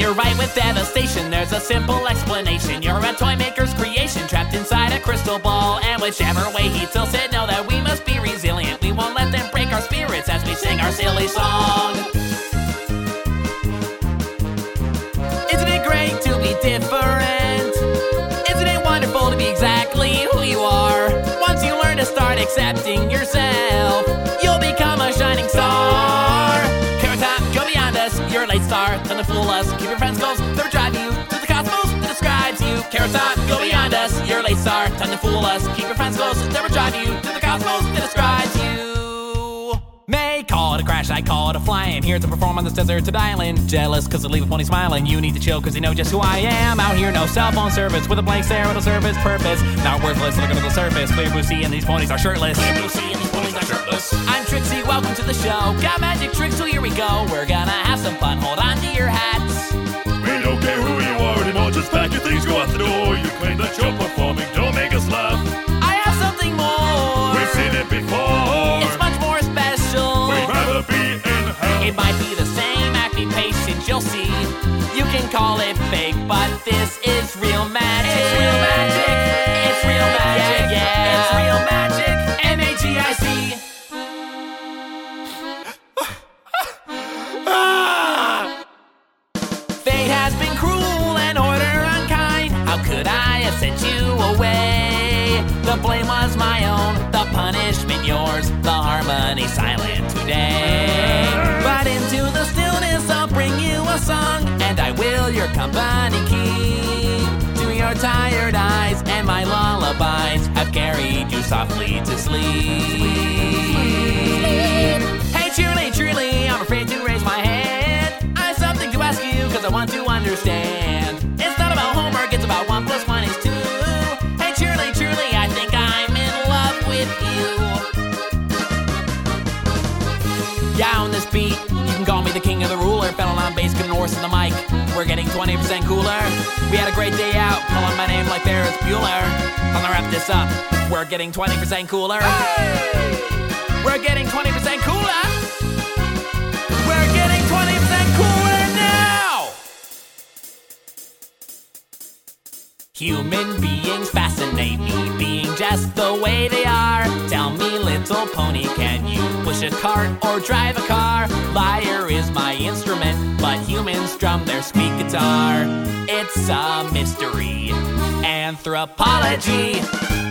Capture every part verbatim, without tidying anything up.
you're right with devastation, there's a simple explanation. You're a toy maker's creation, trapped inside a crystal ball. And whichever way he tilts it, know that we must be resilient. We won't let them break our spirits as we sing our silly song. Isn't it great to be different? Isn't it wonderful to be exactly who you are? Once you learn to start accepting yourself, you'll become a shining star. Carrot Top, go beyond us, you're a late star. Don't to fool us, keep your friends close, never drive you to the cosmos that describes you. Carrot Top, go beyond us, you're a late star. Time to fool us, keep your friends close, never drive you to the cosmos that describes you. May call it a crash, I call it a flying. Here to perform on this deserted island. Jealous cause I leave with pony smiling. You need to chill cause you know just who I am. Out here no cell phone service, with a blank stare it'll serve its purpose. Not worthless, look under the surface. Clear blue sea and these ponies are shirtless. Clear blue sea and these ponies are shirtless. I'm Trixie, welcome to the show. Got magic tricks, so here we go. We're gonna have some fun, hold on to your hats. We don't care who you are anymore, just pack your things, go out the door. You claim that you're performing, don't make us laugh. I have something more. We've seen it before. It's much more special. We'd rather be in hell. It might be the same, act, be patient, you'll see. You can call it fake, but this is real magic. It's real magic. It's real magic. Yeah, yeah. It's real magic. M A G I C. Fate has been cruel and order unkind. How could I have sent you away? The blame was my own, the punishment yours, the harmony silent today. But into the stillness I'll bring you a song, and I will your company keep. To your tired eyes and my lullabies have carried you softly to sleep. Hey truly, truly, I'm afraid to raise my hand. I have something to ask you cause I want to understand. It's not about homework, it's about one plus one is two. Hey truly, truly, I think I'm in love with you. Yeah, on this beat, you can call me the king of the ruler. Fell on bass, couldn't horse in the mic. We're getting twenty percent cooler. We had a great day out, calling my name like Ferris Bueller. I'm gonna wrap this up, we're getting twenty percent cooler. Hey! We're getting twenty percent cooler. We're getting twenty percent cooler now! Human beings fascinate me, being just the way they are. Tell me, little pony, can you push a cart or drive a car? Lyre is my instrument, but humans drum their squeak guitar. It's a mystery. Anthropology.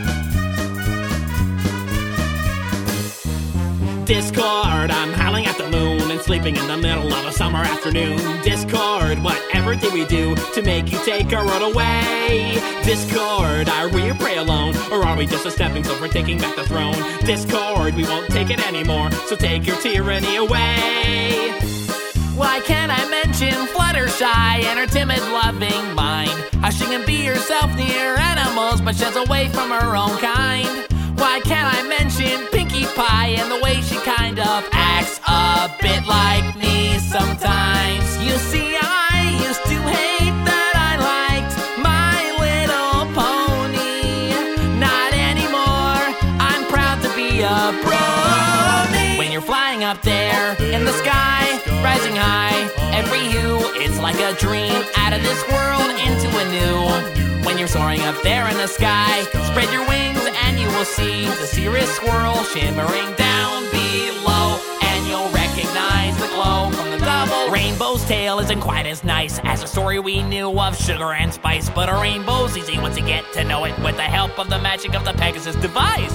Discord, I'm howling at the moon and sleeping in the middle of a summer afternoon. Discord, whatever did we do to make you take our road away? Discord, are we a prey alone, or are we just a stepping stone for taking back the throne? Discord, we won't take it anymore, so take your tyranny away. Why can't I mention Fluttershy and her timid, loving mind? How she can be herself near animals, but sheds away from her own kind. Why can't I mention Pinkie Pie and the way she kind of acts a bit like me sometimes? You see, I used to hate that I liked My Little Pony. Not anymore, I'm proud to be a brony. When you're flying up there in the sky, rising high, every hue, it's like a dream out of this world into a new. When you're soaring up there in the sky, spread your wings and you will see the cirrus swirl shimmering down below. And you'll recognize the glow from the double. Rainbow's tail isn't quite as nice as a story we knew of sugar and spice, but a rainbow's easy once you get to know it with the help of the magic of the Pegasus device.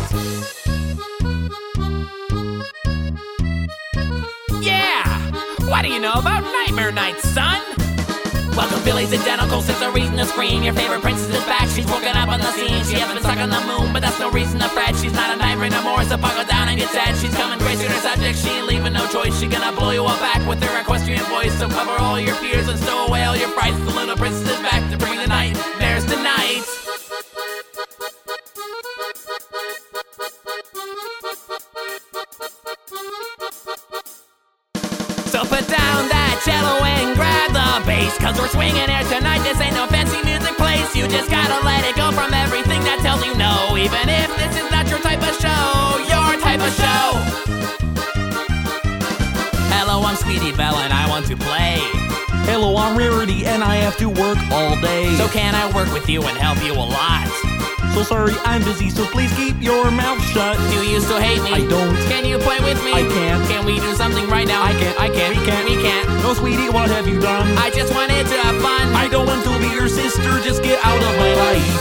Yeah! What do you know about Nightmare Night, son? Welcome Billy's identical, since a reason to scream. Your favorite princess is back, she's woken up on the scene. She hasn't been stuck on the moon, but that's no reason to fret. She's not a nightmare no more, so buckle down and get set. She's coming crazy with her subject, she ain't leaving no choice. She gonna blow you all back with her equestrian voice. So cover all your fears and stow away all your frights. The little princess is back to bring the nightmares tonight. So put down that cello and grab the bass, cause we're swinging here tonight, this ain't no fancy music place. You just gotta let it go from everything that tells you no. Even if this is not your type of show, your type of show. Hello, I'm Sweetie Belle and I want to play. I low on rarity and I have to work all day. So can I work with you and help you a lot? So sorry, I'm busy, so please keep your mouth shut. Do you still hate me? I don't. Can you play with me? I can't. Can we do something right now? I can't. I can't. We can't. We can't. No, sweetie, what have you done? I just wanted to have fun. I don't want to be your sister, just get out of my life.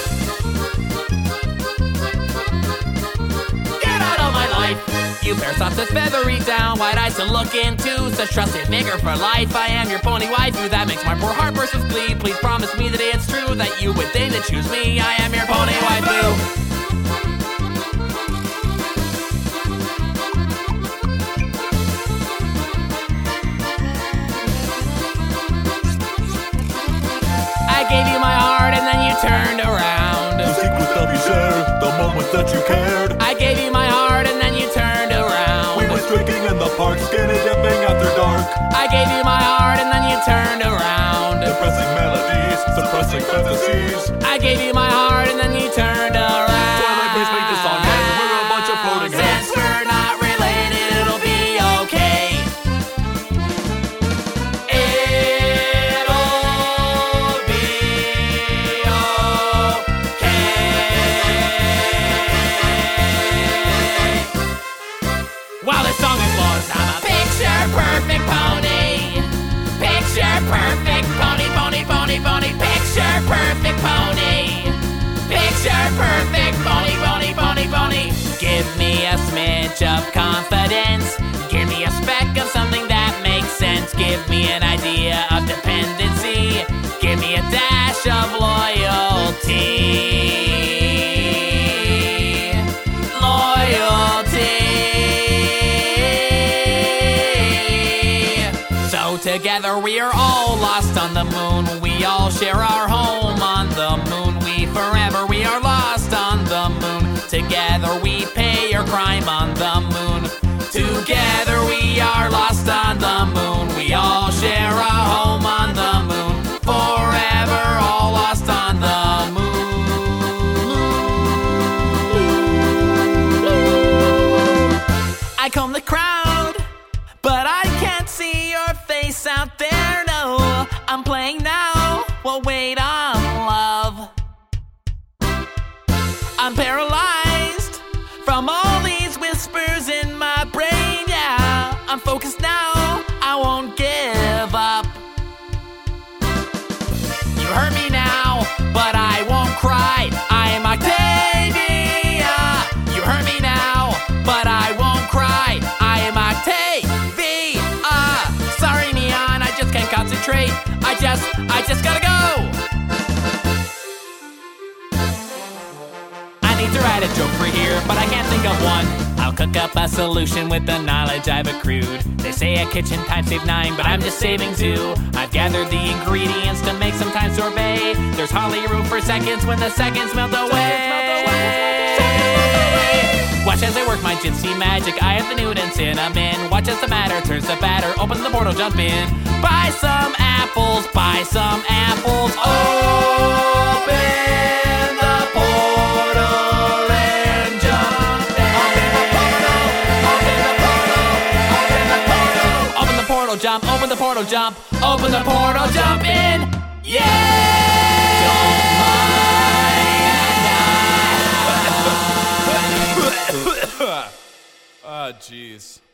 Get out of my life. You pair soft as feathery down, wide eyes to look into, such trusted vigor for life. I am your pony waifu, that makes my poor heart burst with glee. Please promise me that it's true, that you would deign to choose me. I am your pony waifu. I gave you my heart and then you turned around. The secret that we shared, the moment that you cared. I gave you my heart and then you turned around. We went drinking in the park, skinny dipping after dark. I gave you my heart and then you turned around. Depressing melodies, suppressing fantasies. I gave you my heart and then you turned around. Twilight, please make this song end. We're a bunch of floating heads. Since we're not related, it'll be okay. It'll be okay. While this song is lost, I'm a picture perfect pony. Picture perfect pony, pony, pony, pony. Picture perfect pony. Picture perfect pony, pony, pony, pony. Give me a smidge of confidence. Give me a speck of something that makes sense. Give me an idea of dependency. Give me a dash of loyalty. Loyalty. So together we are all lost on the moon. We all share our home on the moon. We forever, we are lost on the moon. Together we pay your crime on the moon. Together we are lost on the moon. We all share our home on the moon. Forever all lost on the moon. I comb the crowd, but I can't see your face out there, no. I'm playing now, we'll wait on love. I'm paralyzed from all these whispers in my brain, yeah. I'm focused now, I won't give up. You hurt me now, but I won't cry. I'm Octavia. You hurt me now, but I won't cry. I'm Octavia. Sorry, Neon, I just can't concentrate. I just, I just gotta go. I need to write a joke for here, but I can't think of one. I'll cook up a solution with the knowledge I've accrued. They say a kitchen time save nine, but I'm just saving two. I've gathered the ingredients to make some time sorbet. There's hardly room for seconds when the seconds melt away. Watch as I work my gypsy magic. I have the nude and cinnamon. Watch as the matter turns to batter. Open the portal, jump in. Buy some apples, buy some apples. Open the portal and jump in. Open the portal, jump. Open the portal, jump. Open the portal, jump in. Yeah! Don't mind. Ah, jeez.